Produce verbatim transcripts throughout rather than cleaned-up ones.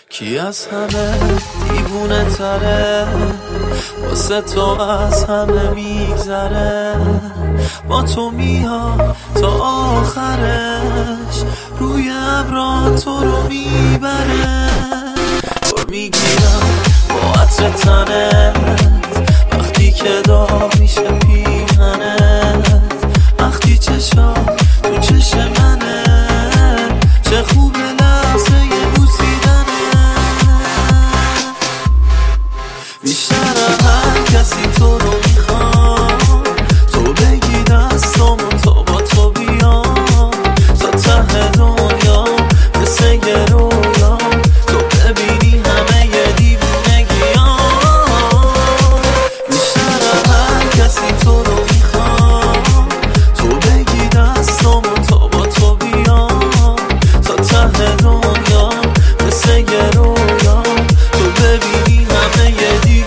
کی از همه دیوونه تره، واسه تو از همه میگذره، با تو میاد تا آخرش، روی ابرا تو رو میبره. پر میگیرم با عطر تنت، وقتی که داغ میشه پیرهنت، وقتی چشا تو چشم منه، چه خوبه لحظه یه بوسیدنه. بیشتر هر کسی تو رو میخوام، تو بگی دستامو تا با تو بیام، تا ته دنیا مثل یه رویا، تو ببینی همه یه دیوونگیام. بیشتر هر کسی تو رو میخوام، تو بگی دستامو تا با تو بیام، تا ته دنیا مثل یه رویا، تو ببینی همه یه دیوونگیام.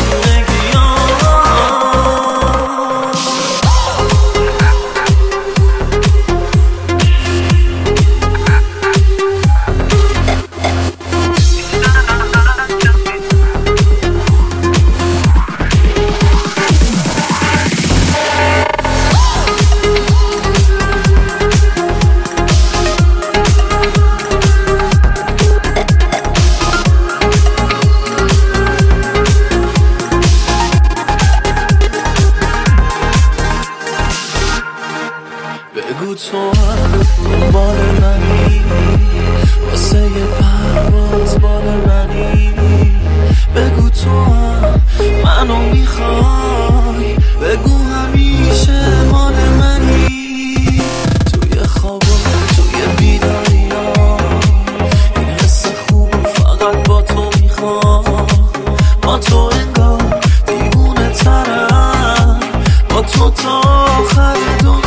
بگو تو هم دنبال منی، واسه یه پرواز بال منی. بگو تو هم منو میخوای، بگو همیشه مال منی. توی خوابا توی بیداریا، این حس خوب فقط با تو میخوام. با تو انگار دیوونه ترم، با تو تا آخر دنیا.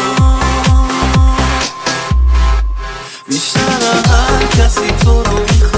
بیشتر هر کسی تو رو میخواد،